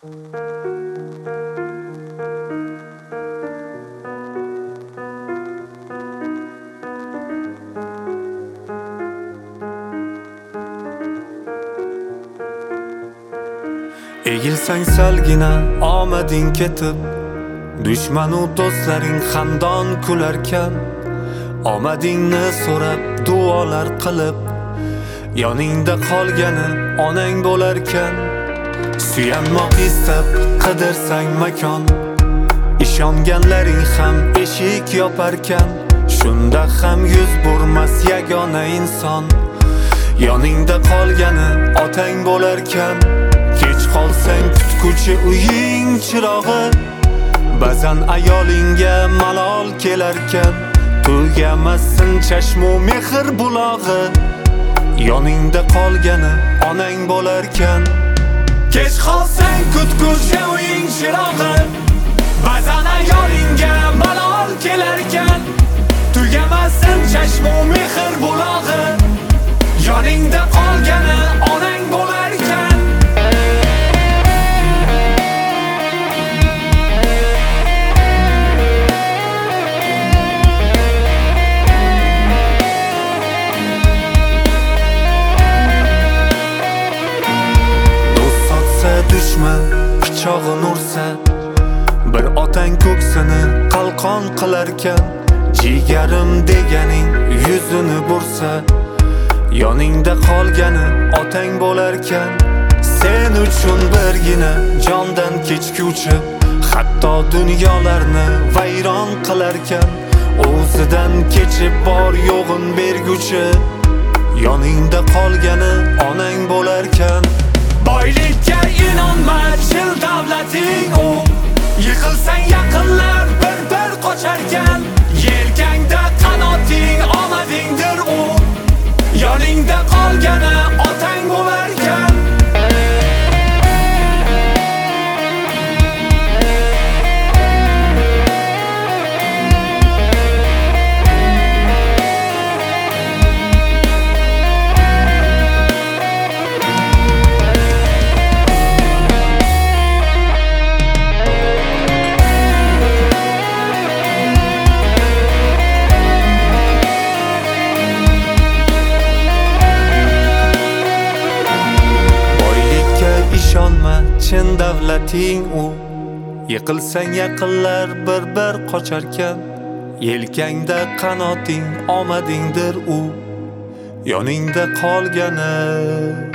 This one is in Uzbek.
Egilsang salgina omading ketib, dushmanu do'stlaring xandon kularkan, omadingni so'rab duolar qilib, yoningda qolgani onang bo'larkan. Suyanmoq istab qidirsang makon, ishonganlaring ham eshik yoparkan, shunda ham yuz burmas yagona inson, yoningda qolgani otang bo'larkan. Kech qolsang kutguchi uying chirog'i, ba'zan ayolingga malol kelarkan, tugamasin chashmu mehr bulog'i, yoningda qolgani onang bo'larkan. Kech qolsang kutguchi uying chirog'i, ba'zan ayolingga malol kelarkan, tugamasin chashmu mehr bulog'i, yoningda qolgani onang bo'larkan. Dushman pichog'in ursa, bir otang ko'ksini qalqon qilarkan, jigarim deganing yuzini bursa, yoningda qolgani otang bo'larkan. Sen uchun birgina jondan kechguvchi, hatto dunyolarni vayron qilarkan, o'zidan kechib bor yo'g'in berguchi, yoningda qolgani onang bo'larkan. Boylikka inonma, chil davlating u, yiqilsang yaqinlar bir qocharkan, yelkangda qanoting omadingdir u, yoningda qolgani otang bo'larkan. Chin davlating u, yiqilsang yaqinlar bir qocharkan, yelkangda qanoting omadingdir u, yoningda qolgani